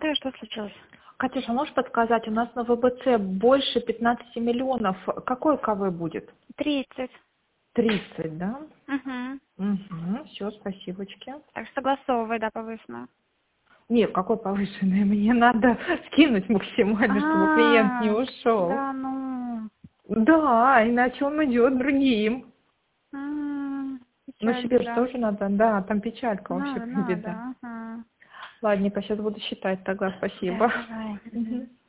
смотрю, что случилось. Катюша, можешь подсказать, у нас на ВБЦ больше 15 миллионов. Какой КВ будет? 30. 30, да? Угу. Угу, все, спасибочки. Так, согласовывай, да, повышенную. Нет, какой повышенный? Мне надо скинуть максимально, чтобы клиент не ушел. Да, ну. Да, иначе он идет другим. Но Печаль, себе же беда. тоже надо, да, там печалька вообще Надо, беда. ага. Ладненько, сейчас буду считать тогда, Да, спасибо. давай. Мгм.